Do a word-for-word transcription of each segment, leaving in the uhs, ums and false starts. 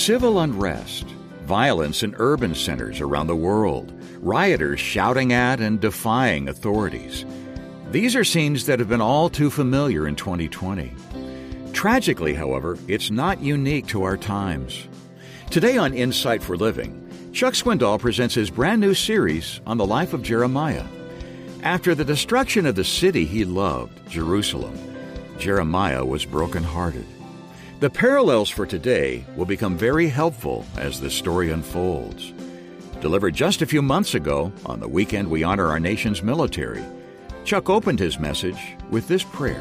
Civil unrest, violence in urban centers around the world, rioters shouting at and defying authorities. These are scenes that have been all too familiar in twenty twenty. Tragically, however, it's not unique to our times. Today on Insight for Living, Chuck Swindoll presents his brand new series on the life of Jeremiah. After the destruction of the city he loved, Jerusalem, Jeremiah was brokenhearted. The parallels for today will become very helpful as this story unfolds. Delivered just a few months ago, on the weekend we honor our nation's military, Chuck opened his message with this prayer.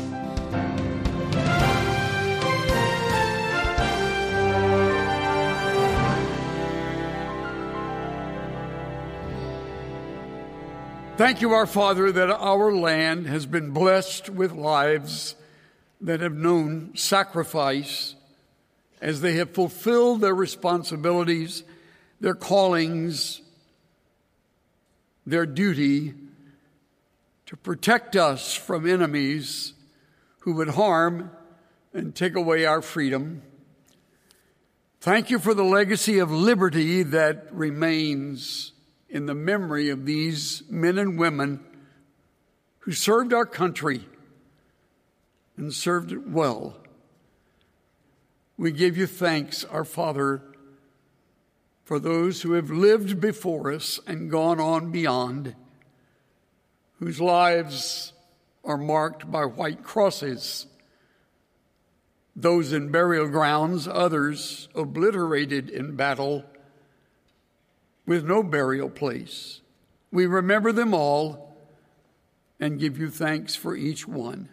Thank you, our Father, that our land has been blessed with lives that have known sacrifice as they have fulfilled their responsibilities, their callings, their duty to protect us from enemies who would harm and take away our freedom. Thank you for the legacy of liberty that remains in the memory of these men and women who served our country and served it well. We give you thanks, our Father, for those who have lived before us and gone on beyond, whose lives are marked by white crosses, those in burial grounds, others obliterated in battle with no burial place. We remember them all and give you thanks for each one.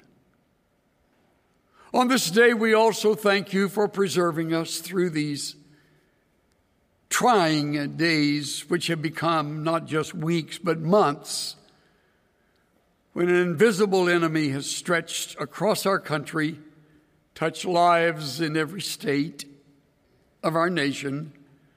On this day, we also thank you for preserving us through these trying days, which have become not just weeks, but months, when an invisible enemy has stretched across our country, touched lives in every state of our nation.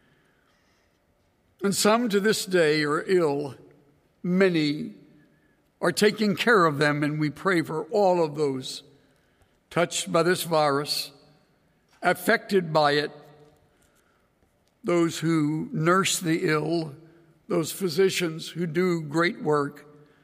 And some to this day are ill. Many are taking care of them, and we pray for all of those touched by this virus, affected by it, those who nurse the ill, those physicians who do great work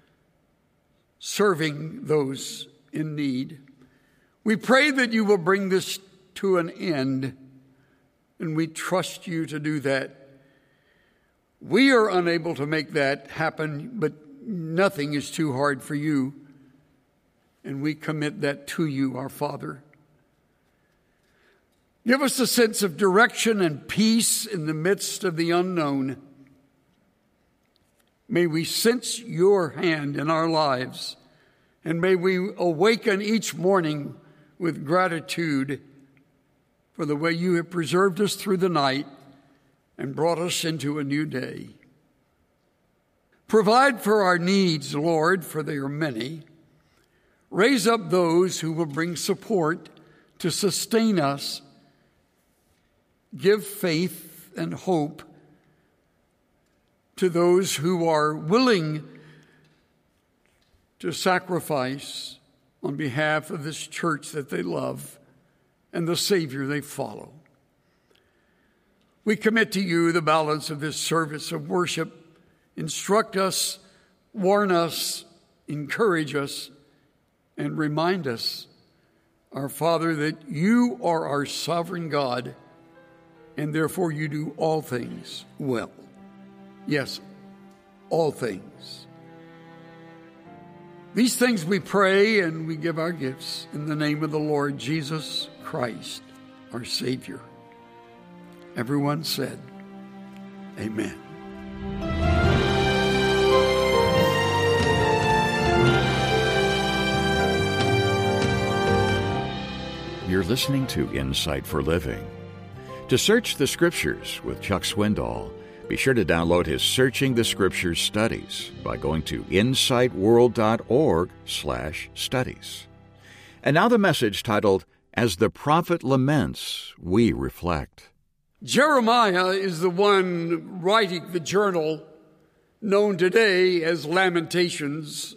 serving those in need. We pray that you will bring this to an end, and we trust you to do that. We are unable to make that happen, but nothing is too hard for you, and we commit that to you, our Father. Give us a sense of direction and peace in the midst of the unknown. May we sense your hand in our lives, and may we awaken each morning with gratitude for the way you have preserved us through the night and brought us into a new day. Provide for our needs, Lord, for they are many. Raise up those who will bring support to sustain us. Give faith and hope to those who are willing to sacrifice on behalf of this church that they love and the Savior they follow. We commit to you the balance of this service of worship. Instruct us, warn us, encourage us, and remind us, our Father, that you are our sovereign God, and therefore you do all things well. Yes, all things. These things we pray and we give our gifts in the name of the Lord Jesus Christ, our Savior. Everyone said, amen. You're listening to Insight for Living. To search the Scriptures with Chuck Swindoll, be sure to download his Searching the Scriptures studies by going to insightworld.org slash studies. And now the message titled, As the Prophet Laments, We Reflect. Jeremiah is the one writing the journal known today as Lamentations.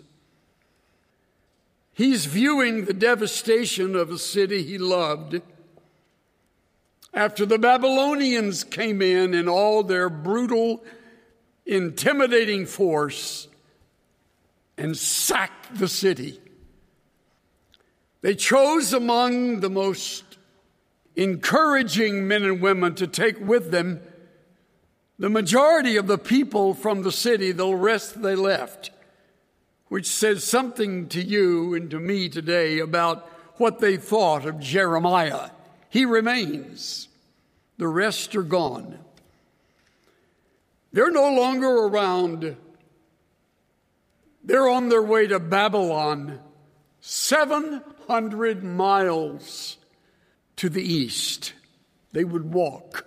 He's viewing the devastation of a city he loved, After the Babylonians came in in all their brutal, intimidating force and sacked the city, they chose among the most encouraging men and women to take with them the majority of the people from the city. The rest they left, which says something to you and to me today about what they thought of Jeremiah. He remains. The rest are gone. They're no longer around. They're on their way to Babylon, seven hundred miles to the east. They would walk.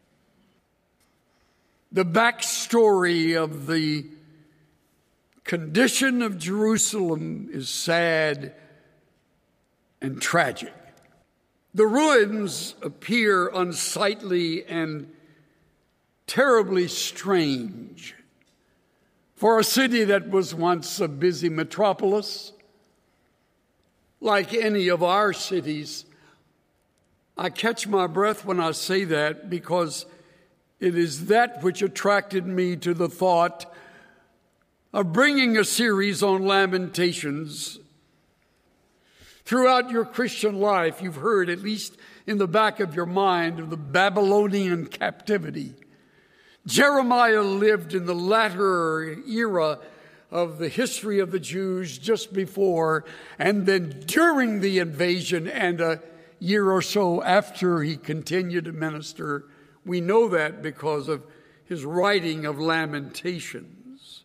The backstory of the condition of Jerusalem is sad and tragic. The ruins appear unsightly and terribly strange for a city that was once a busy metropolis, like any of our cities. I catch my breath when I say that because it is that which attracted me to the thought of bringing a series on Lamentations. Throughout your Christian life, you've heard, at least in the back of your mind, of the Babylonian captivity. Jeremiah lived in the latter era of the history of the Jews, just before and then during the invasion, and a year or so after he continued to minister. We know that because of his writing of Lamentations.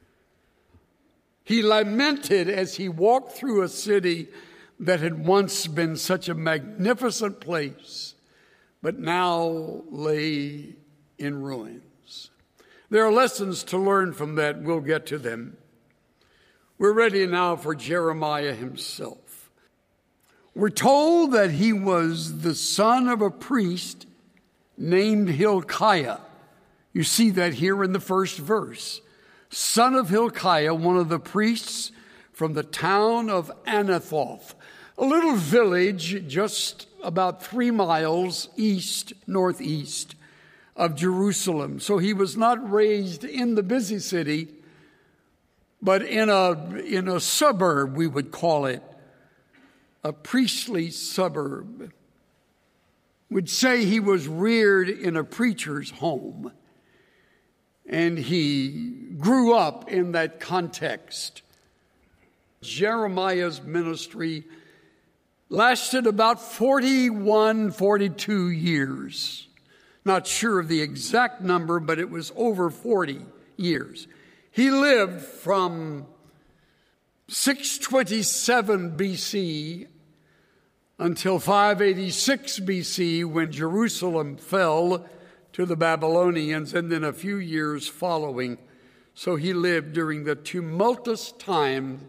He lamented as he walked through a city that had once been such a magnificent place, but now lay in ruins. There are lessons to learn from that. We'll get to them. We're ready now for Jeremiah himself. We're told that he was the son of a priest named Hilkiah. You see that here in the first verse. Son of Hilkiah, one of the priests from the town of Anathoth, a little village just about three miles east, northeast of Jerusalem. So he was not raised in the busy city, but in a, in a suburb, we would call it, a priestly suburb. We'd say he was reared in a preacher's home, and he grew up in that context. Jeremiah's ministry lasted about forty-one, forty-two years. Not sure of the exact number, but it was over forty years. He lived from six twenty-seven B C until five eighty-six B C, when Jerusalem fell to the Babylonians, and then a few years following. So he lived during the tumultuous time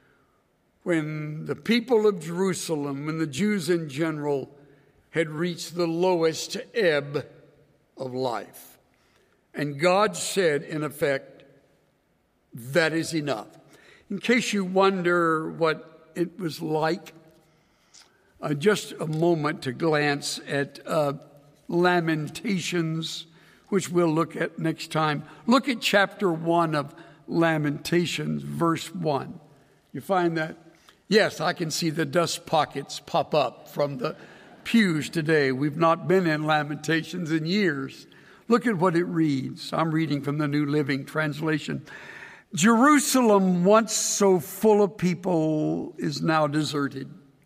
when the people of Jerusalem and the Jews in general had reached the lowest ebb of life. And God said, in effect, that is enough. In case you wonder what it was like, uh, just a moment to glance at uh, Lamentations, which we'll look at next time. Look at chapter one of Lamentations, verse one. You find that? Yes, I can see the dust pockets pop up from the pews today. We've not been in Lamentations in years. Look at what it reads. I'm reading from the New Living Translation. Jerusalem, once so full of people, is now deserted.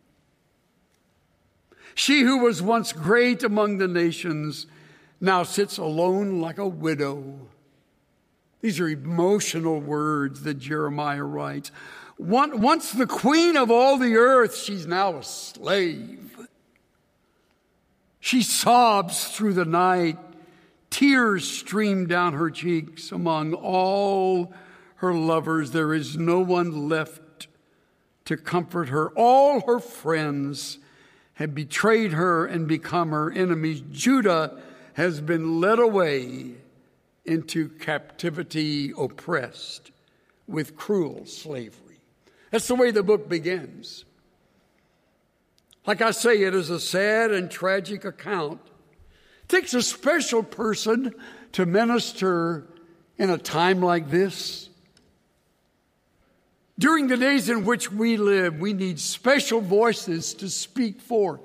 She who was once great among the nations now sits alone like a widow. These are emotional words that Jeremiah writes. Once the queen of all the earth, she's now a slave. She sobs through the night. Tears stream down her cheeks. Among all her lovers, there is no one left to comfort her. All her friends have betrayed her and become her enemies. Judah has been led away into captivity, oppressed with cruel slavery. That's the way the book begins. Like I say, it is a sad and tragic account It takes a special person to minister in a time like this. During the days in which we live, we need special voices to speak forth,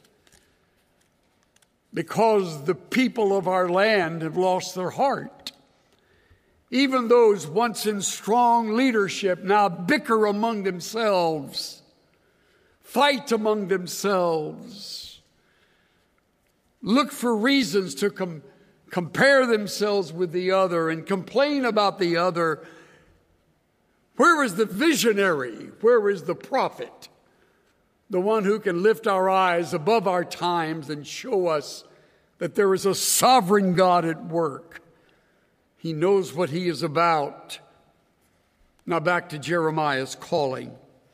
because the people of our land have lost their heart. Even those once in strong leadership now bicker among themselves, fight among themselves, look for reasons to com- compare themselves with the other and complain about the other. Where is the visionary? Where is the prophet? The one who can lift our eyes above our times and show us that there is a sovereign God at work. He knows what he is about. Now back to Jeremiah's calling.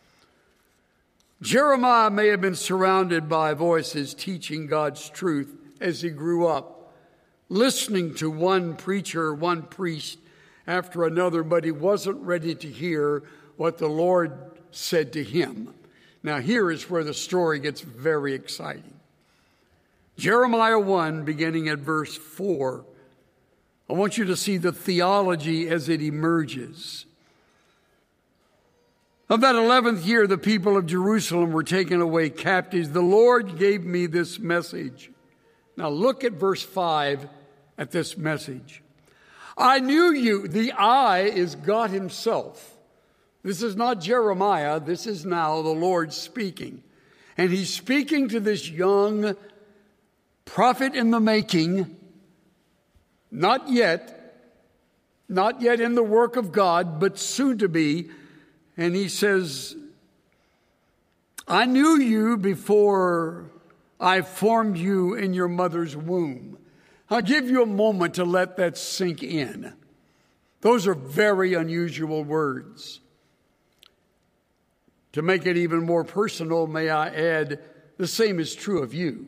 Jeremiah may have been surrounded by voices teaching God's truth as he grew up, listening to one preacher, one priest after another, but he wasn't ready to hear what the Lord said to him. Now here is where the story gets very exciting. Jeremiah one, beginning at verse four. I want you to see the theology as it emerges. Of that eleventh year, the people of Jerusalem were taken away captives. The Lord gave me this message. Now look at verse five at this message. I knew you. The I is God himself. This is not Jeremiah. This is now the Lord speaking. And he's speaking to this young prophet in the making, not yet, not yet in the work of God, but soon to be. And he says, I knew you before I formed you in your mother's womb. I'll give you a moment to let that sink in. Those are very unusual words. To make it even more personal, may I add, the same is true of you.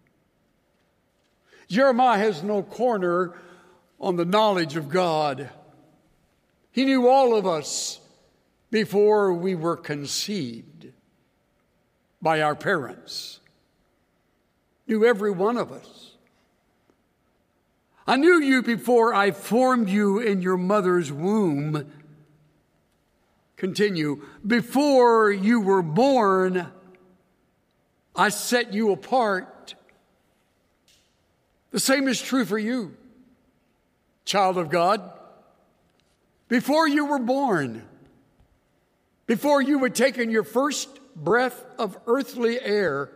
Jeremiah has no corner on the knowledge of God. He knew all of us before we were conceived by our parents. Knew every one of us. I knew you before I formed you in your mother's womb. Continue. Before you were born, I set you apart. The same is true for you, child of God. Before you were born, before you had taken your first breath of earthly air,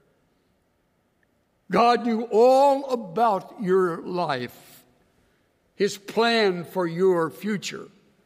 God knew all about your life, his plan for your future.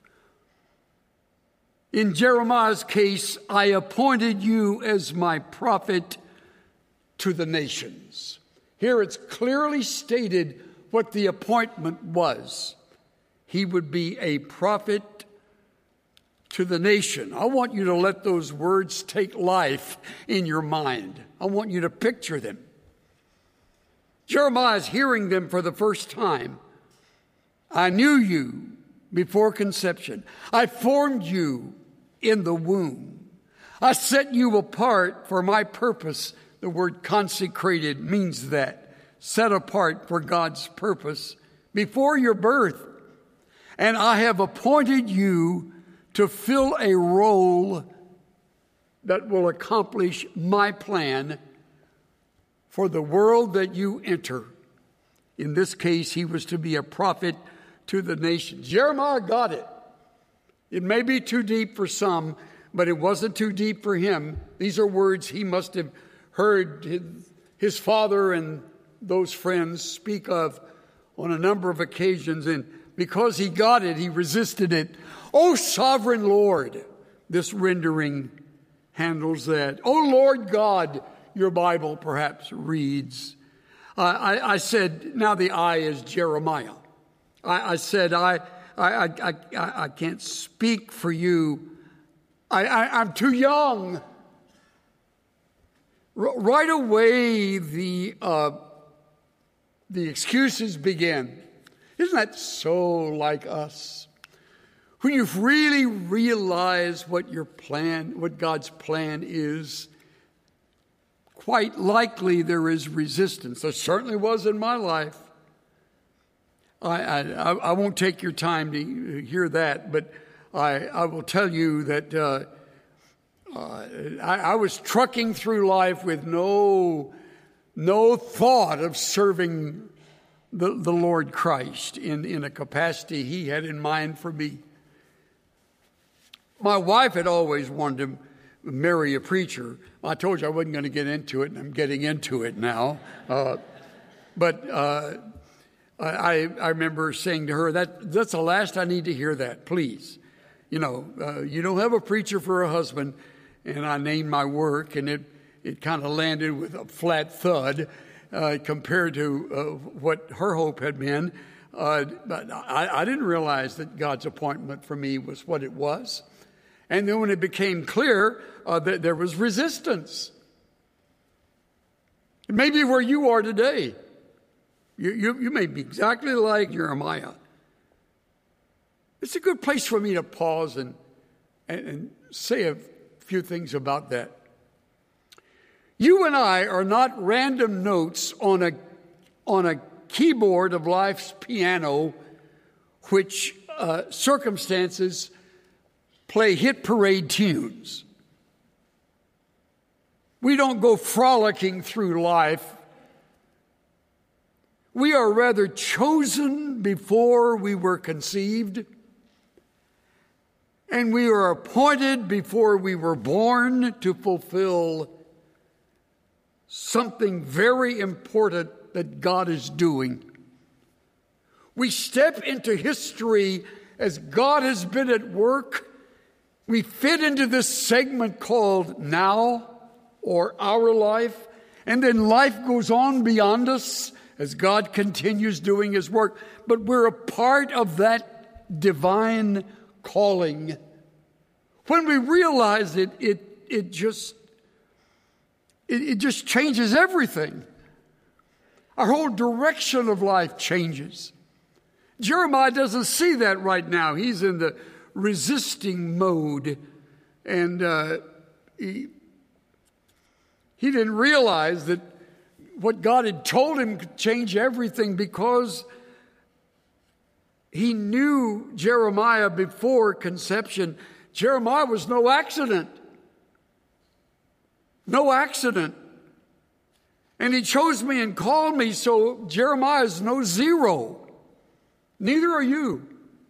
In Jeremiah's case, I appointed you as my prophet to the nations. Here it's clearly stated what the appointment was. He would be a prophet to the nation. I want you to let those words take life in your mind. I want you to picture them. Jeremiah is hearing them for the first time. I knew you before conception. I formed you in the womb. I set you apart for my purpose. The word consecrated means that. Set apart for God's purpose before your birth. And I have appointed you to fill a role that will accomplish my plan for the world that you enter. In this case, he was to be a prophet to the nations. Jeremiah got it. It may be too deep for some, but it wasn't too deep for him. These are words he must have heard his, his father and those friends speak of on a number of occasions. And because he got it, he resisted it. Oh, sovereign Lord, this rendering handles that. Oh, Lord God, your Bible perhaps reads. Uh, I, I said, now the I is Jeremiah. I, I said, I, I, I, I, I can't speak for you. I, I, I'm too young. R- right away, the uh, the excuses begin. Isn't that so like us? When you've really realized what your plan, what God's plan is, quite likely there is resistance. There certainly was in my life. I, I, I won't take your time to hear that, but I, I will tell you that uh, uh, I, I was trucking through life with no, no thought of serving the, the Lord Christ in, in a capacity He had in mind for me. My wife had always wanted to marry a preacher. I told you I wasn't going to get into it, and I'm getting into it now. Uh, but uh, I, I remember saying to her, that that's the last I need to hear that, please. You know, uh, you don't have a preacher for a husband. And I named my work, and it, it kind of landed with a flat thud uh, compared to uh, what her hope had been. Uh, but I, I didn't realize that God's appointment for me was what it was. And then when it became clear uh, that there was resistance. It may be where you are today. You, you, you may be exactly like Jeremiah. It's a good place for me to pause and, and, and say a few things about that. You and I are not random notes on a, on a keyboard of life's piano, which uh, circumstances play hit parade tunes. We don't go frolicking through life. We are rather chosen before we were conceived, and we are appointed before we were born to fulfill something very important that God is doing. We step into history as God has been at work. We fit into this segment called now, or our life, and then life goes on beyond us as God continues doing His work. But we're a part of that divine calling. When we realize it, it, it just it, it just changes everything. Our whole direction of life changes. Jeremiah doesn't see that right now. He's in the resisting mode, and uh, he, he didn't realize that what God had told him could change everything, because he knew Jeremiah before conception. Jeremiah was no accident. No accident. And He chose me and called me, so Jeremiah is no zero. Neither are you.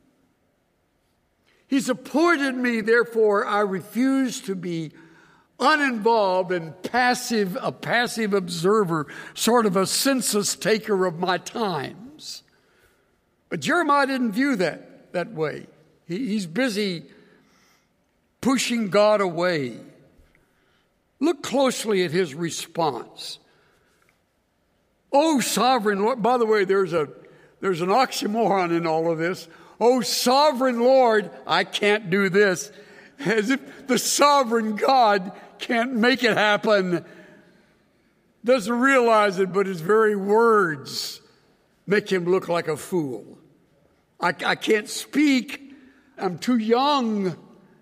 He's appointed me, therefore I refuse to be uninvolved and passive, a passive observer, sort of a census taker of my times. But Jeremiah didn't view that that way. He, he's busy pushing God away. Look closely at his response. Oh, sovereign Lord, by the way, there's a there's an oxymoron in all of this. Oh, sovereign Lord, I can't do this. As if the sovereign God can't make it happen. Doesn't realize it, but his very words make him look like a fool. I, I can't speak. I'm too young.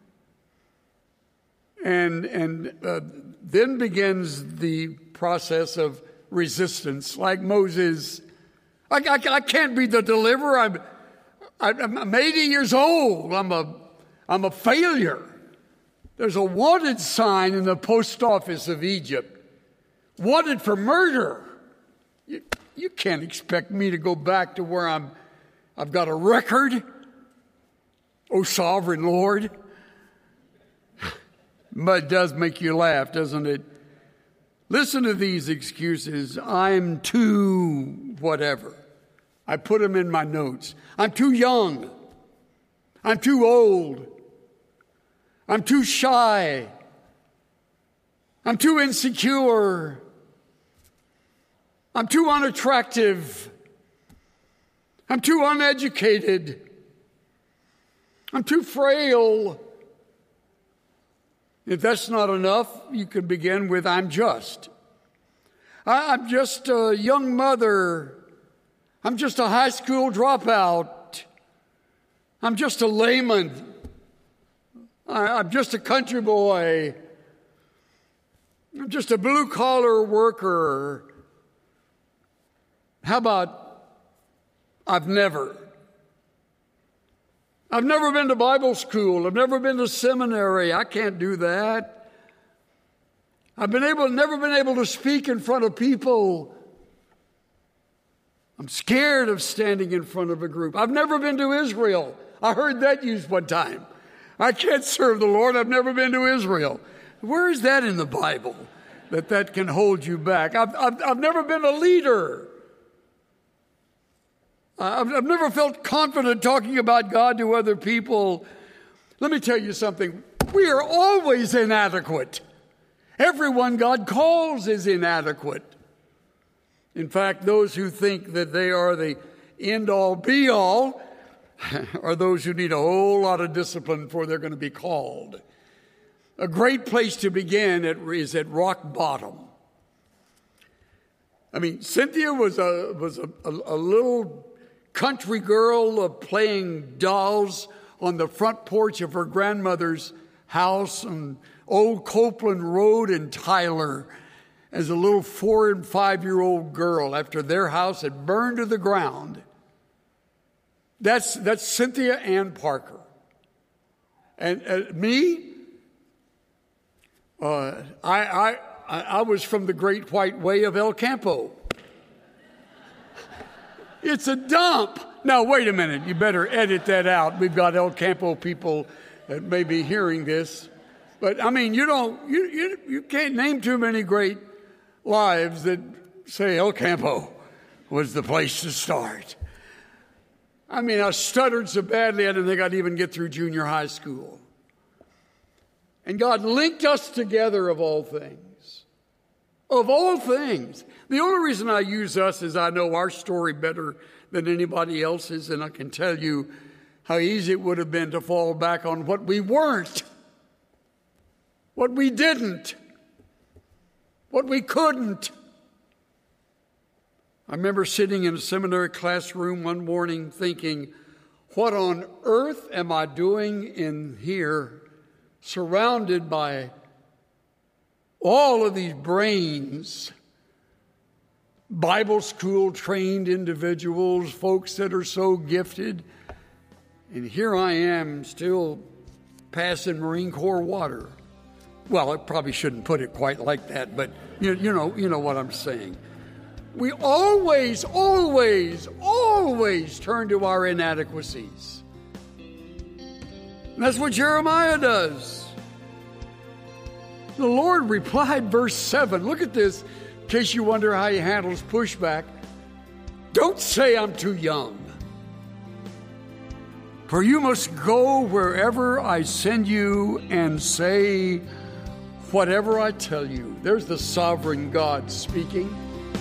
And, and uh, then begins the process of resistance. Like Moses, I, I, I can't be the deliverer. I'm, I'm eighty years old. I'm a, I'm a failure. There's a wanted sign in the post office of Egypt. Wanted for murder. You, you can't expect me to go back to where I'm, I've got a record. Oh, sovereign Lord. But it does make you laugh, doesn't it? Listen to these excuses. I'm too whatever. I put them in my notes. I'm too young. I'm too old. I'm too shy. I'm too insecure. I'm too unattractive. I'm too uneducated. I'm too frail. If that's not enough, you could begin with, I'm just. I'm just a young mother. I'm just a high school dropout. I'm just a layman. I'm just a country boy. I'm just a blue-collar worker. How about I've never? I've never been to Bible school. I've never been to seminary. I can't do that. I've been able, never been able to speak in front of people. I'm scared of standing in front of a group. I've never been to Israel. I heard that used one time. I can't serve the Lord. I've never been to Israel. Where is that in the Bible that that can hold you back? I've, I've, I've never been a leader. I've, I've never felt confident talking about God to other people. Let me tell you something. We are always inadequate. Everyone God calls is inadequate. In fact, those who think that they are the end-all, be-all are those who need a whole lot of discipline before they're going to be called. A great place to begin is at rock bottom. I mean, Cynthia was a was a, a, a little country girl uh, playing dolls on the front porch of her grandmother's house on Old Copeland Road in Tyler as a little four and five-year-old girl after their house had burned to the ground. That's that's Cynthia Ann Parker. And uh, me, uh, I, I I was from the Great White Way of El Campo. It's a dump. Now, wait a minute. You better edit that out. We've got El Campo people that may be hearing this. But, I mean, you don't, you, you, you can't name too many great lives that say El Campo was the place to start. I mean, I stuttered so badly I didn't think I'd even get through junior high school. And God linked us together of all things. Of all things. The only reason I use us is I know our story better than anybody else's, and I can tell you how easy it would have been to fall back on what we weren't, what we didn't, what we couldn't. I remember sitting in a seminary classroom one morning thinking, what on earth am I doing in here, surrounded by all of these brains, Bible school trained individuals, folks that are so gifted, and here I am still passing Marine Corps water. Well, I probably shouldn't put it quite like that, but you, you know, you know what I'm saying. We always, always, always turn to our inadequacies. And that's what Jeremiah does. The Lord replied, verse seven. Look at this, in case you wonder how he handles pushback. Don't say I'm too young, for you must go wherever I send you and say whatever I tell you. There's the sovereign God speaking.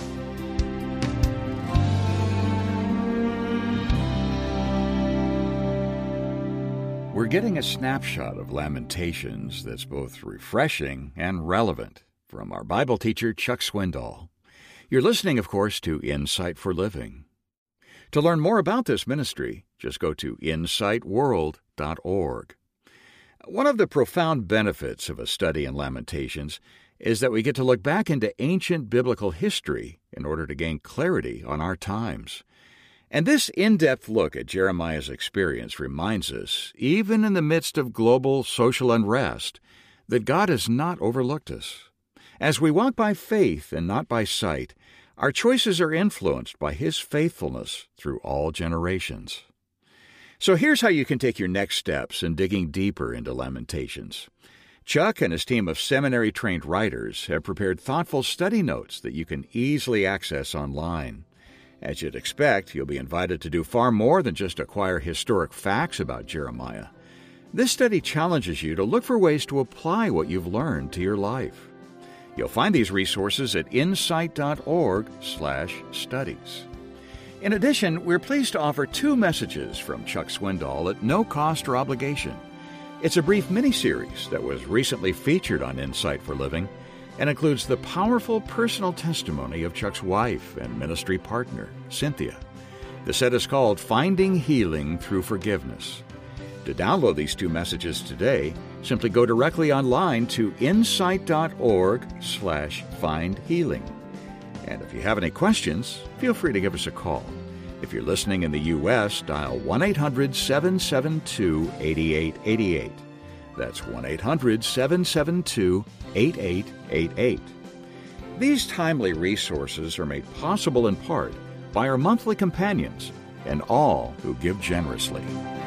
We're getting a snapshot of Lamentations that's both refreshing and relevant from our Bible teacher, Chuck Swindoll. You're listening, of course, to Insight for Living. To learn more about this ministry, just go to insight world dot org. One of the profound benefits of a study in Lamentations is that we get to look back into ancient biblical history in order to gain clarity on our times. And this in-depth look at Jeremiah's experience reminds us, even in the midst of global social unrest, that God has not overlooked us. As we walk by faith and not by sight, our choices are influenced by His faithfulness through all generations. So here's how you can take your next steps in digging deeper into Lamentations. Chuck and his team of seminary-trained writers have prepared thoughtful study notes that you can easily access online. As you'd expect, you'll be invited to do far more than just acquire historic facts about Jeremiah. This study challenges you to look for ways to apply what you've learned to your life. You'll find these resources at insight dot org slash studies. In addition, we're pleased to offer two messages from Chuck Swindoll at no cost or obligation. It's a brief mini-series that was recently featured on Insight for Living and includes the powerful personal testimony of Chuck's wife and ministry partner, Cynthia. The set is called Finding Healing Through Forgiveness. To download these two messages today, simply go directly online to insight.org slash find healing. And if you have any questions, feel free to give us a call. If you're listening in the U S, dial one eight hundred seven seven two eight eight eight eight. That's one eight hundred seven seven two eight eight eight eight. These timely resources are made possible in part by our monthly companions and all who give generously.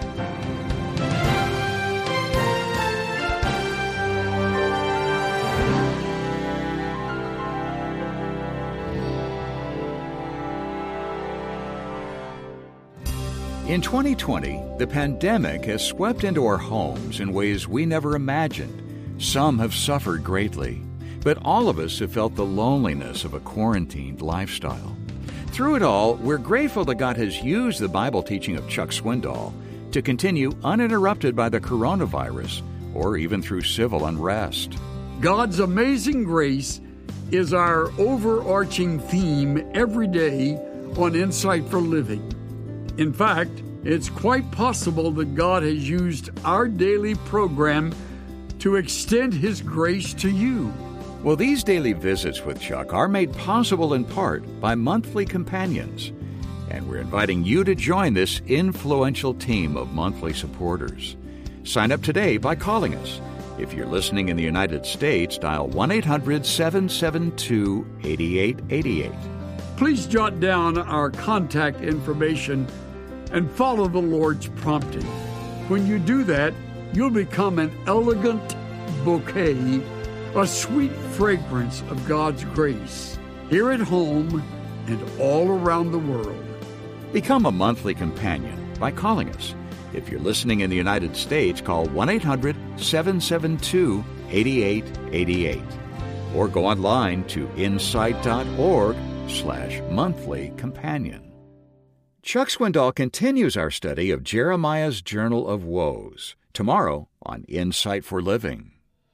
In twenty twenty, the pandemic has swept into our homes in ways we never imagined. Some have suffered greatly, but all of us have felt the loneliness of a quarantined lifestyle. Through it all, we're grateful that God has used the Bible teaching of Chuck Swindoll to continue uninterrupted by the coronavirus or even through civil unrest. God's amazing grace is our overarching theme every day on Insight for Living. In fact, it's quite possible that God has used our daily program to extend His grace to you. Well, these daily visits with Chuck are made possible in part by monthly companions, and we're inviting you to join this influential team of monthly supporters. Sign up today by calling us. If you're listening in the United States, dial one eight hundred seven seven two eight eight eight eight. Please jot down our contact information and follow the Lord's prompting. When you do that, you'll become an elegant bouquet, a sweet fragrance of God's grace, here at home and all around the world. Become a monthly companion by calling us. If you're listening in the United States, call one eight hundred seven seven two eight eight eight eight or go online to insight.org slash monthly companion. Chuck Swindoll continues our study of Jeremiah's Journal of Woes, tomorrow on Insight for Living.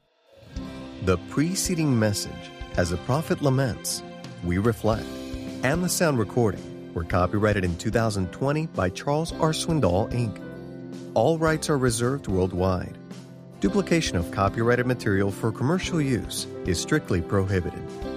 The preceding message, As a Prophet Laments, We Reflect, and the sound recording were copyrighted in two thousand twenty by Charles R. Swindoll, Incorporated. All rights are reserved worldwide. Duplication of copyrighted material for commercial use is strictly prohibited.